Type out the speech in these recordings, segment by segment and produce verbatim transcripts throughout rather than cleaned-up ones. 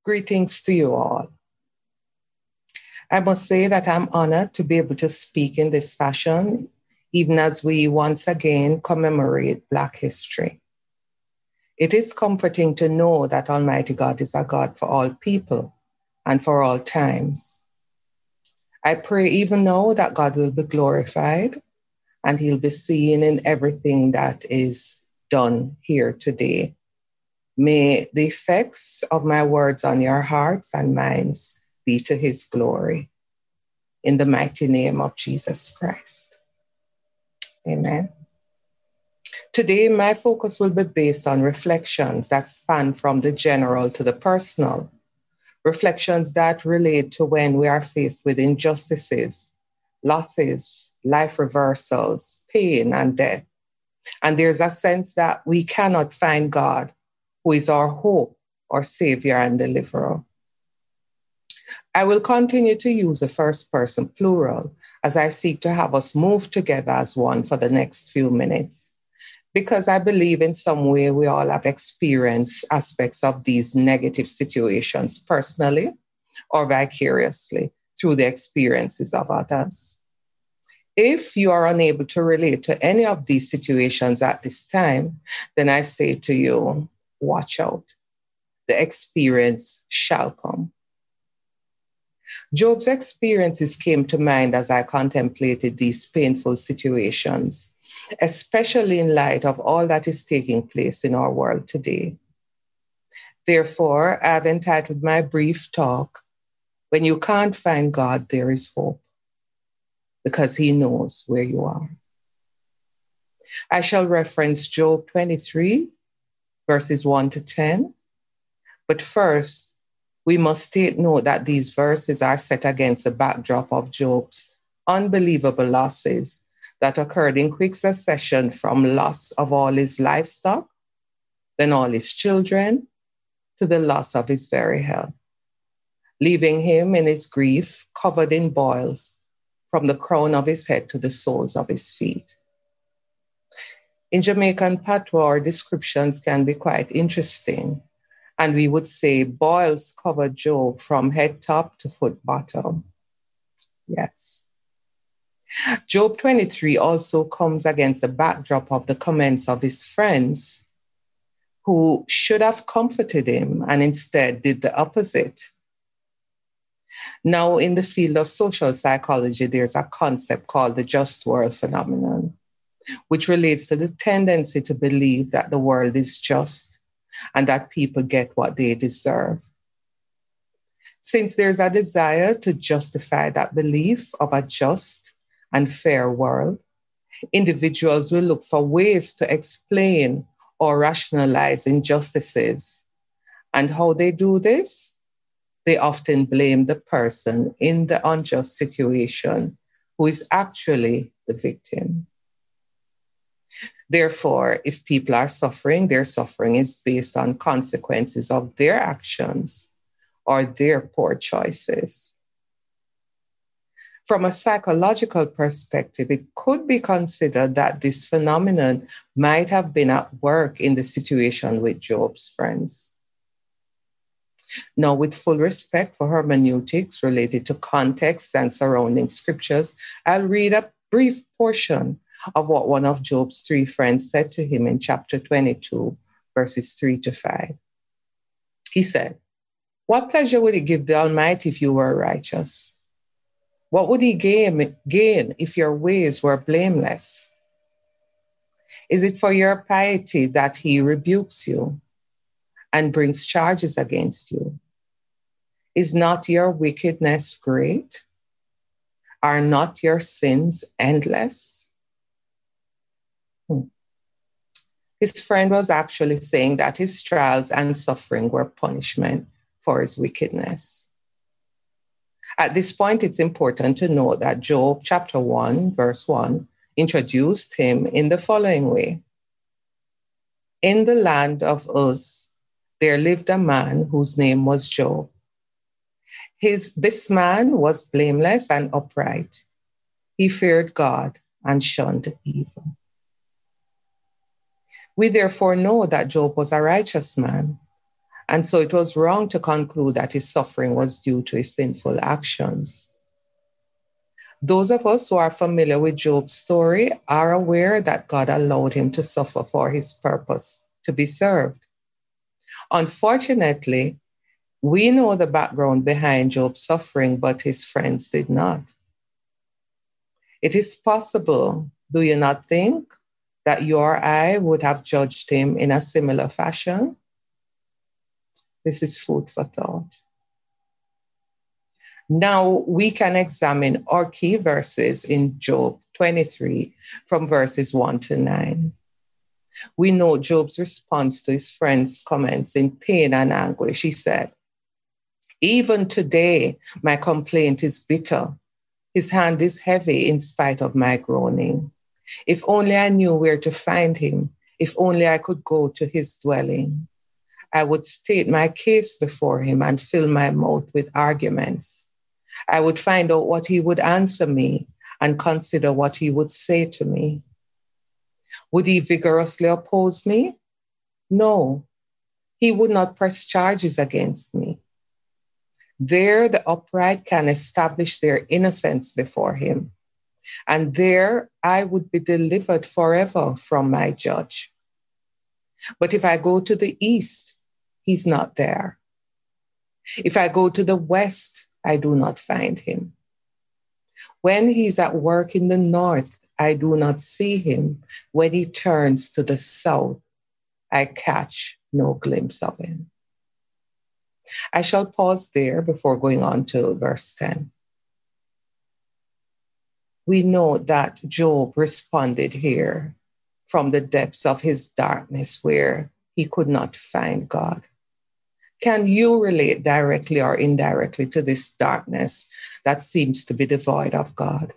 Greetings to you all. I must say that I'm honored to be able to speak in this fashion, even as we once again commemorate Black history. It is comforting to know that Almighty God is a God for all people and for all times. I pray even now that God will be glorified and he'll be seen in everything that is done here today. May the effects of my words on your hearts and minds be to his glory. In the mighty name of Jesus Christ. Amen. Today, my focus will be based on reflections that span from the general to the personal. Reflections that relate to when we are faced with injustices, losses, life reversals, pain, and death. And there's a sense that we cannot find God, who is our hope, our Savior and Deliverer. I will continue to use the first person plural as I seek to have us move together as one for the next few minutes, because I believe in some way we all have experienced aspects of these negative situations personally or vicariously through the experiences of others. If you are unable to relate to any of these situations at this time, then I say to you, watch out. The experience shall come. Job's experiences came to mind as I contemplated these painful situations, especially in light of all that is taking place in our world today. Therefore, I've entitled my brief talk, When You Can't Find God, There Is Hope, because he knows where you are. I shall reference Job twenty-three, verses one to ten. But first, we must take note that these verses are set against the backdrop of Job's unbelievable losses that occurred in quick succession, from loss of all his livestock, then all his children, to the loss of his very health, leaving him in his grief covered in boils from the crown of his head to the soles of his feet. In Jamaican patois, our descriptions can be quite interesting. And we would say boils covered Job from head top to foot bottom. Yes. Job twenty-three also comes against the backdrop of the comments of his friends, who should have comforted him and instead did the opposite. Now, in the field of social psychology, there's a concept called the just world phenomenon, which relates to the tendency to believe that the world is just and that people get what they deserve. Since there's a desire to justify that belief of a just and fair world, individuals will look for ways to explain or rationalize injustices. And how they do this? They often blame the person in the unjust situation who is actually the victim. Therefore, if people are suffering, their suffering is based on consequences of their actions or their poor choices. From a psychological perspective, it could be considered that this phenomenon might have been at work in the situation with Job's friends. Now, with full respect for hermeneutics related to context and surrounding scriptures, I'll read a brief portion of what one of Job's three friends said to him in chapter twenty-two, verses three to five. He said, "What pleasure would it give the Almighty if you were righteous? What would he gain, gain if your ways were blameless? Is it for your piety that he rebukes you and brings charges against you? Is not your wickedness great? Are not your sins endless?" His friend was actually saying that his trials and suffering were punishment for his wickedness. At this point, it's important to note that Job chapter one, verse one, introduced him in the following way. In the land of Uz, there lived a man whose name was Job. His, this man was blameless and upright. He feared God and shunned evil. We therefore know that Job was a righteous man And so it was wrong to conclude that his suffering was due to his sinful actions. Those of us who are familiar with Job's story are aware that God allowed him to suffer for his purpose to be served. Unfortunately, we know the background behind Job's suffering, but his friends did not. It is possible, do you not think, that you or I would have judged him in a similar fashion? This is food for thought. Now we can examine our key verses in Job twenty-three from verses one to nine. We know Job's response to his friends' comments in pain and anguish. He said, "Even today, my complaint is bitter. His hand is heavy in spite of my groaning. If only I knew where to find him, if only I could go to his dwelling. I would state my case before him and fill my mouth with arguments. I would find out what he would answer me and consider what he would say to me. Would he vigorously oppose me? No, he would not press charges against me. There the upright can establish their innocence before him, and there I would be delivered forever from my judge. But if I go to the east, he's not there. If I go to the west, I do not find him. When he's at work in the north, I do not see him. When he turns to the south, I catch no glimpse of him." I shall pause there before going on to verse ten. We know that Job responded here from the depths of his darkness where he could not find God. Can you relate directly or indirectly to this darkness that seems to be devoid of God?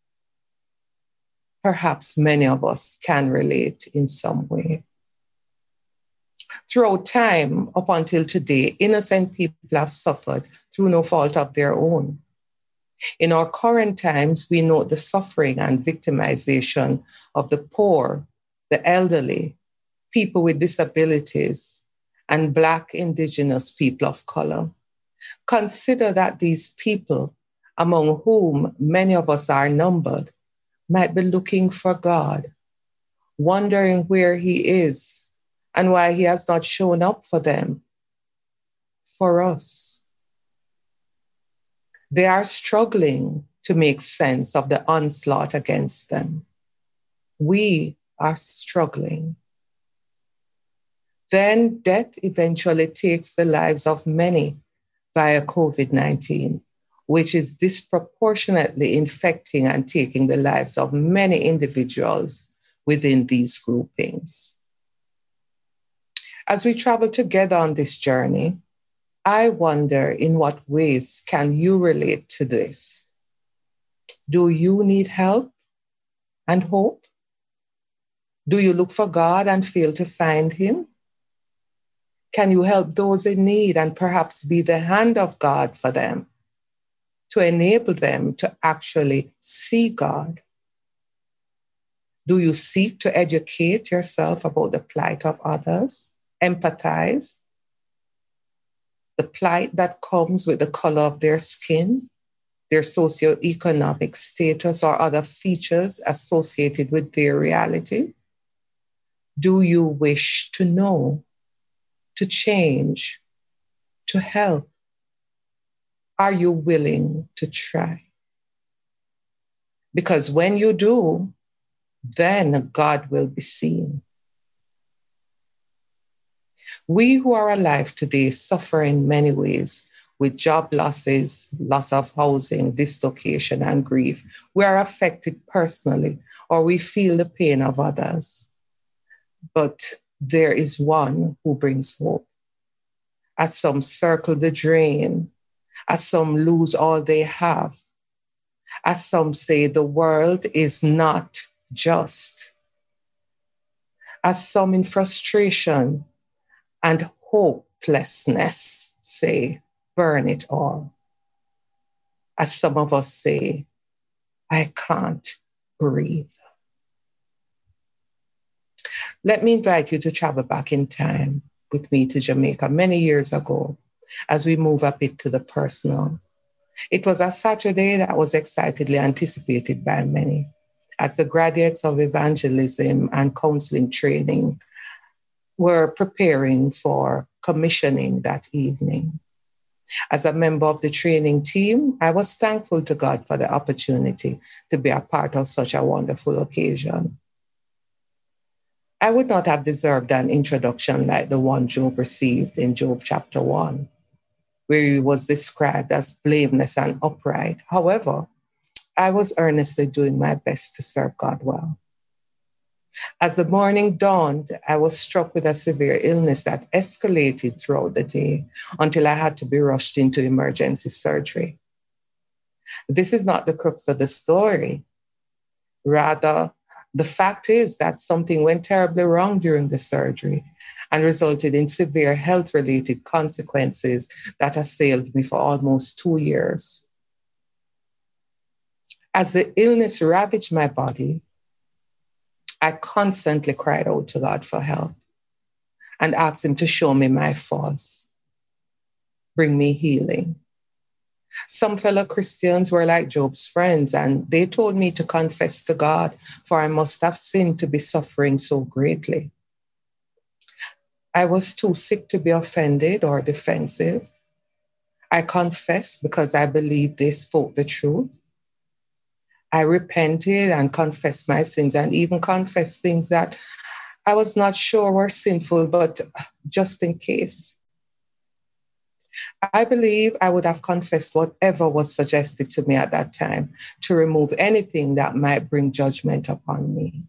Perhaps many of us can relate in some way. Throughout time, up until today, innocent people have suffered through no fault of their own. In our current times, we note the suffering and victimization of the poor, the elderly, people with disabilities, and Black, Indigenous people of color. Consider that these people, among whom many of us are numbered, might be looking for God, wondering where he is and why he has not shown up for them, for us. They are struggling to make sense of the onslaught against them. We are struggling. Then death eventually takes the lives of many via COVID nineteen, which is disproportionately infecting and taking the lives of many individuals within these groupings. As we travel together on this journey, I wonder in what ways can you relate to this? Do you need help and hope? Do you look for God and fail to find him? Can you help those in need and perhaps be the hand of God for them to enable them to actually see God? Do you seek to educate yourself about the plight of others? Empathize? The plight that comes with the color of their skin, their socioeconomic status, or other features associated with their reality? Do you wish to know, to change, to help? Are you willing to try? Because when you do, then God will be seen. We who are alive today suffer in many ways with job losses, loss of housing, dislocation, and grief. We are affected personally, or we feel the pain of others. But there is one who brings hope. As some circle the drain, as some lose all they have, as some say the world is not just, as some in frustration and hopelessness say, burn it all. As some of us say, I can't breathe. Let me invite you to travel back in time with me to Jamaica many years ago as we move a bit to the personal. It was a Saturday that was excitedly anticipated by many, as the graduates of evangelism and counseling training were preparing for commissioning that evening. As a member of the training team, I was thankful to God for the opportunity to be a part of such a wonderful occasion. I would not have deserved an introduction like the one Job received in Job chapter one, where he was described as blameless and upright. However, I was earnestly doing my best to serve God well. As the morning dawned, I was struck with a severe illness that escalated throughout the day until I had to be rushed into emergency surgery. This is not the crux of the story. Rather, the fact is that something went terribly wrong during the surgery and resulted in severe health-related consequences that assailed me for almost two years. As the illness ravaged my body, I constantly cried out to God for help and asked him to show me my faults, bring me healing. Some fellow Christians were like Job's friends, and they told me to confess to God, for I must have sinned to be suffering so greatly. I was too sick to be offended or defensive. I confessed because I believed they spoke the truth. I repented and confessed my sins, and even confessed things that I was not sure were sinful, but just in case. I believe I would have confessed whatever was suggested to me at that time to remove anything that might bring judgment upon me.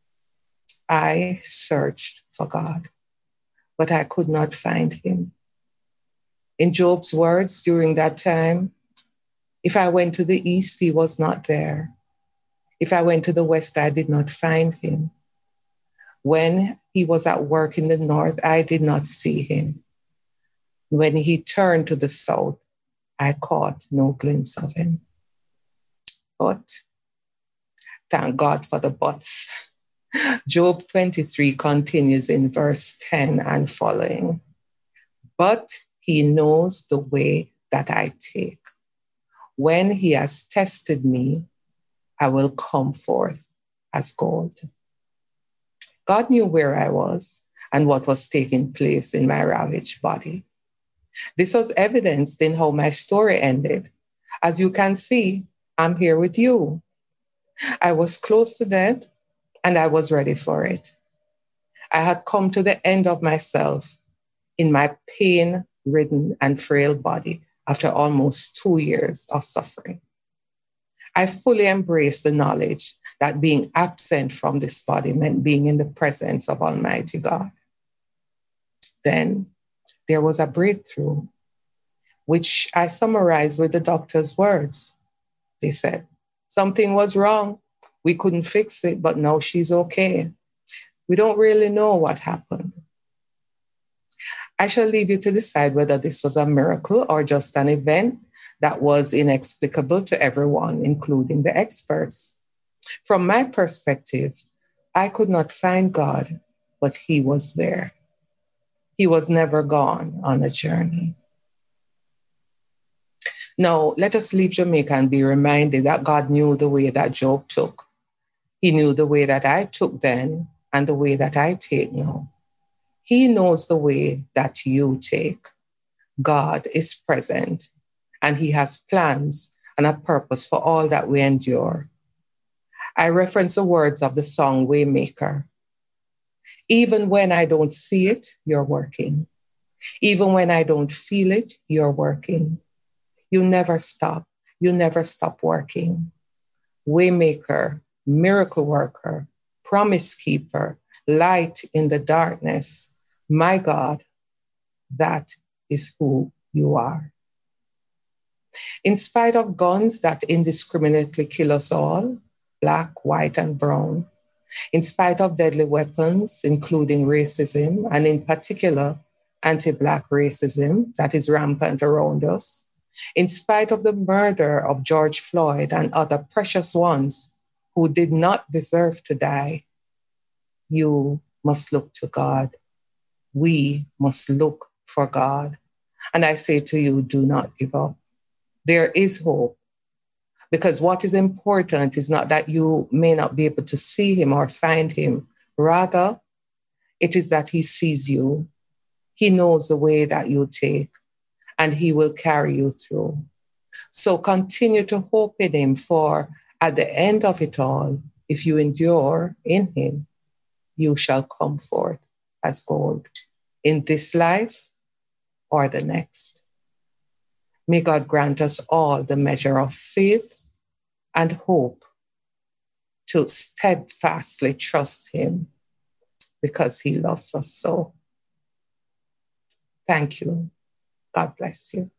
I searched for God, but I could not find him. In Job's words during that time, if I went to the east, he was not there. If I went to the west, I did not find him. When he was at work in the north, I did not see him. When he turned to the south, I caught no glimpse of him. But thank God for the buts. Job twenty-three continues in verse ten and following. But he knows the way that I take. When he has tested me, I will come forth as gold. God knew where I was and what was taking place in my ravaged body. This was evidenced in how my story ended. As you can see, I'm here with you. I was close to death, and I was ready for it. I had come to the end of myself in my pain-ridden and frail body after almost two years of suffering. I fully embraced the knowledge that being absent from this body meant being in the presence of Almighty God. Then there was a breakthrough, which I summarized with the doctor's words. They said, something was wrong. We couldn't fix it, but now she's okay. We don't really know what happened. I shall leave you to decide whether this was a miracle or just an event that was inexplicable to everyone, including the experts. From my perspective, I could not find God, but he was there. He was never gone on a journey. Now, let us leave Jamaica and be reminded that God knew the way that Job took. He knew the way that I took then and the way that I take now. He knows the way that you take. God is present, and he has plans and a purpose for all that we endure. I reference the words of the song Waymaker. Even when I don't see it, you're working. Even when I don't feel it, you're working. You never stop. You never stop working. Waymaker, miracle worker, promise keeper, light in the darkness. My God, that is who you are. In spite of guns that indiscriminately kill us all, black, white, and brown, in spite of deadly weapons, including racism, and in particular, anti-Black racism that is rampant around us, in spite of the murder of George Floyd and other precious ones who did not deserve to die, you must look to God we must look for God. And I say to you, do not give up. There is hope, because what is important is not that you may not be able to see him or find him. Rather, it is that he sees you. He knows the way that you take, and he will carry you through. So continue to hope in him, for at the end of it all, if you endure in him, you shall come forth as gold in this life or the next. May God grant us all the measure of faith and hope to steadfastly trust him, because he loves us so. Thank you. God bless you.